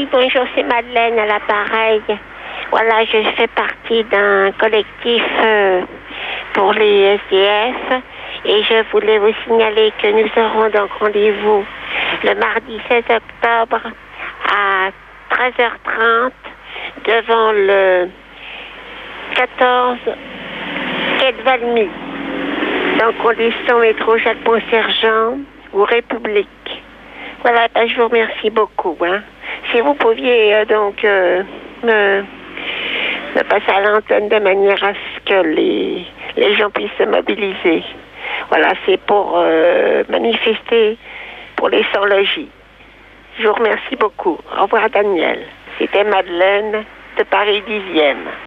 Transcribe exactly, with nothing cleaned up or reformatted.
bonjour, c'est Madeleine à l'appareil. Voilà, je fais partie d'un collectif euh, pour les S D F et je voulais vous signaler que nous aurons donc rendez-vous le mardi seize octobre à treize heures trente devant le quatorze quai de Valmy. Donc on descend métro Jacques Pont-Sergent ou République. Voilà, ben, je vous remercie beaucoup. Hein. Si vous pouviez euh, donc euh, me, me passer à l'antenne de manière à ce que les, les gens puissent se mobiliser. Voilà, c'est pour euh, manifester pour les sans-logis. Je vous remercie beaucoup. Au revoir Daniel. C'était Madeleine de Paris dixième.